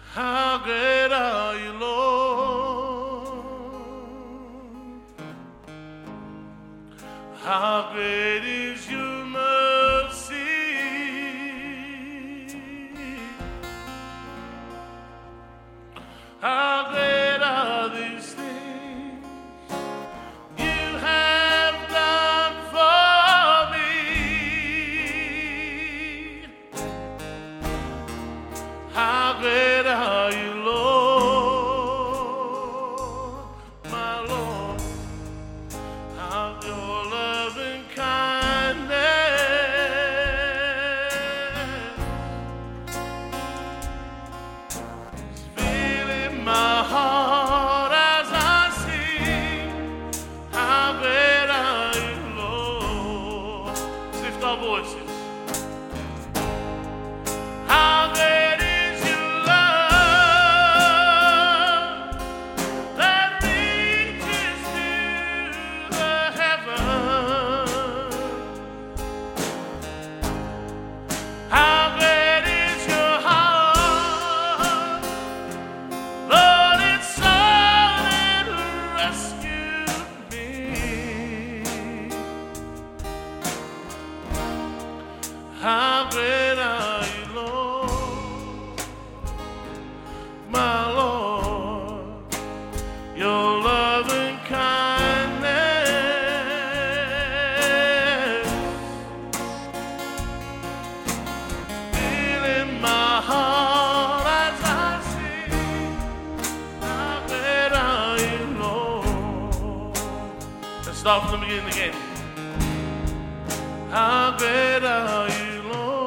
How great are you, Lord? How great is your mercy? How great are these things you have done for me? How great are you, Lord, my Lord? How your loving kindness is filling my heart as I sing. How great are you, Lord? Let's lift our voices. How great is your love that reaches to the heavens. How great is your heart, Lord, it's soul that rescued me. How great are you, Lord, my Lord? Your loving kindness filling my heart as I sing. How great are you, Lord? Let's start from the beginning again. How great are you,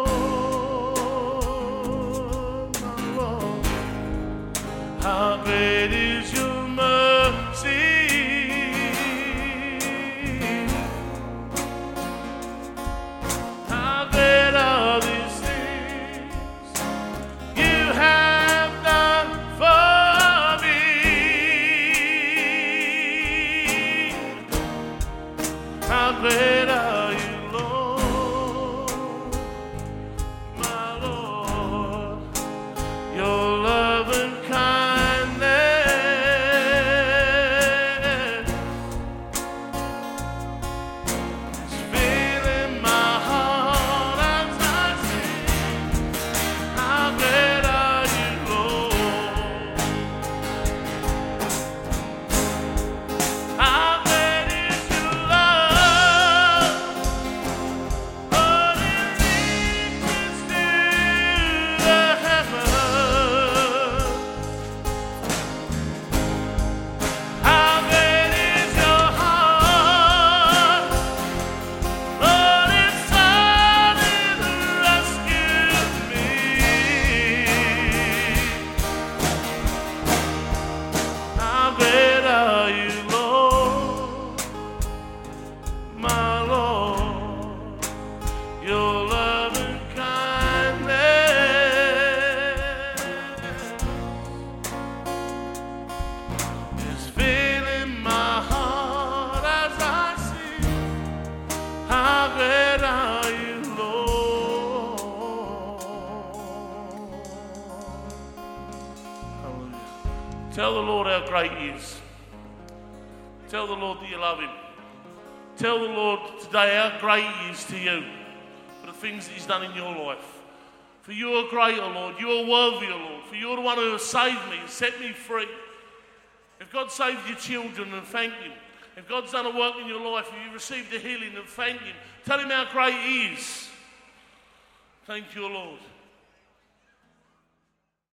Lord, my Lord? How great is your mercy? How great are these things you have done for me? How great are you, Lord, my Lord? Your loving kindness is filling my heart as I sing. How great are you, Lord? How great is your love, Lord, it reaches to the heavens. How great is your heart, Lord, it's soul that rescued me. How great are you, Lord, my Lord? Your loving kindness is filling my heart as I sing. How great are you, Lord? Hallelujah. Tell the Lord how great He is. Tell the Lord that you love Him. Tell the Lord today how great He is to you for the things that He's done in your life. For you are great, O Lord. You are worthy, O Lord. For you're the one who has saved me and set me free. If God saved your children, then thank Him. If God's done a work in your life, if you received a healing, then thank Him. Tell Him how great He is. Thank you, O Lord.